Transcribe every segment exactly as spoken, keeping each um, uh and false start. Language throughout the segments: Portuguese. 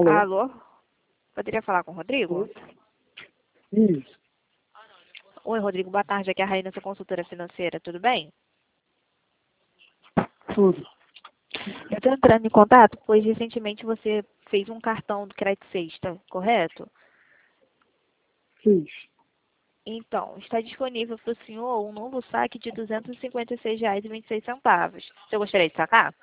Alô? Alô? Poderia falar com o Rodrigo? Isso. Oi, Rodrigo. Boa tarde. Aqui é a Raína, sua consultora financeira. Tudo bem? Tudo. Eu estou entrando em contato, pois recentemente você fez um cartão do Crédito Sexta, correto? Fiz. Então, está disponível para o senhor um novo saque de duzentos e cinquenta e seis reais e vinte e seis centavos. Você gostaria de sacar?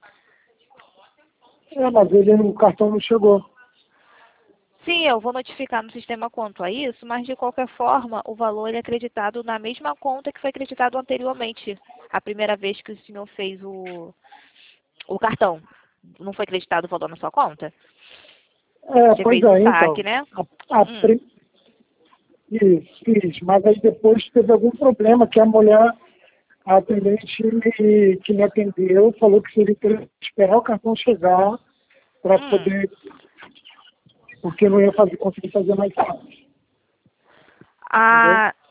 É, mas ele, o cartão não chegou. Sim, eu vou notificar no sistema quanto a isso, mas de qualquer forma, o valor ele é acreditado na mesma conta que foi acreditado anteriormente, a primeira vez que o senhor fez o, o cartão. Não foi acreditado o valor na sua conta? É, Você pois fez o é, saque, então. né? A, a Hum, pri- Isso, fiz. Mas aí depois teve algum problema que a mulher, a atendente me, que me atendeu, falou que seria ter que esperar o cartão chegar para hum. poder, porque não ia fazer, conseguir fazer mais rápido. Entendeu? Ah,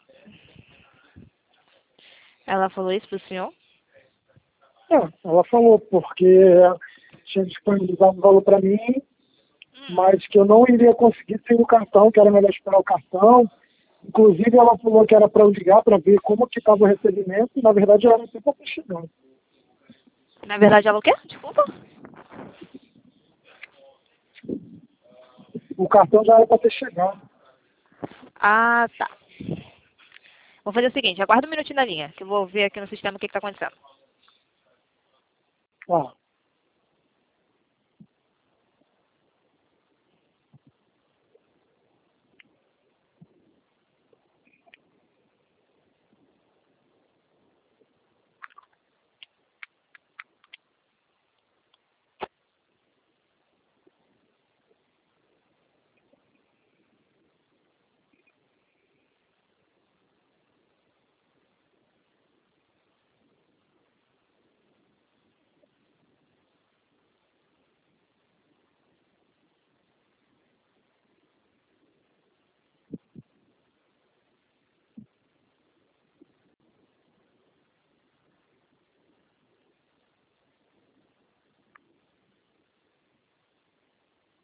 ela falou isso pro senhor? É, ela falou, porque tinha disponibilizado o valor para mim, mas que eu não iria conseguir sem o cartão, que era melhor esperar o cartão. Inclusive, ela falou que era para eu ligar para ver como que estava o recebimento, e na verdade ela não tem para chegando. Na verdade, ela o quê? Desculpa. O cartão já era para ter chegado. Ah, tá. Vou fazer o seguinte, aguarda um minutinho na linha, que eu vou ver aqui no sistema o que está acontecendo. Ah,